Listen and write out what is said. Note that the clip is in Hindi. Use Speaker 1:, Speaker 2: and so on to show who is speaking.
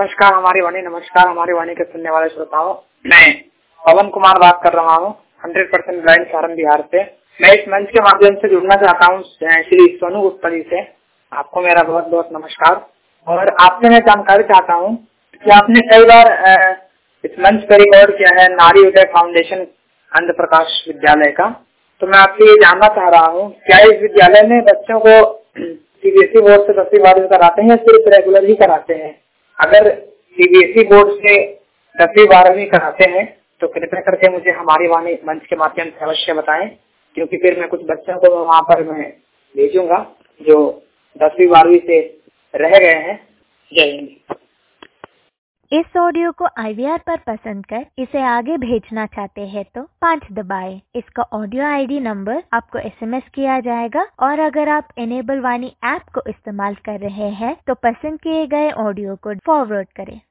Speaker 1: नमस्कार हमारी वाणी के सुनने वाले श्रोताओं। मैं पवन कुमार बात कर रहा हूँ 100% ब्लाइंड सारण बिहार से। मैं इस मंच के माध्यम से जुड़ना चाहता हूँ श्री सोनू गुप्ता जी से। आपको मेरा बहुत बहुत नमस्कार। और आपसे मैं जानकारी चाहता हूँ कि आपने कई बार इस मंच पर रिकॉर्ड किया है नारी उदय फाउंडेशन आंध्र प्रकाश विद्यालय का। तो मैं आपसे ये जानना चाह रहा हूँ, क्या इस विद्यालय में बच्चों को सीबीएसई बोर्ड से 10वीं 12वीं कराते हैं या सिर्फ रेगुलर ही कराते हैं? अगर सीबीएसई बोर्ड से 10वीं 12वीं कराते हैं तो कृपया करके मुझे हमारी वाणी मंच के माध्यम से अवश्य बताएं, क्योंकि फिर मैं कुछ बच्चों को वहाँ पर मैं भेजूंगा जो 10वीं 12वीं से रह गए हैं। जय हिंद।
Speaker 2: इस ऑडियो को IVR पर पसंद कर इसे आगे भेजना चाहते हैं तो 5 दबाएं। इसका ऑडियो ID नंबर आपको SMS किया जाएगा और अगर आप इनेबल वाणी ऐप को इस्तेमाल कर रहे हैं तो पसंद किए गए ऑडियो को फॉरवर्ड करें।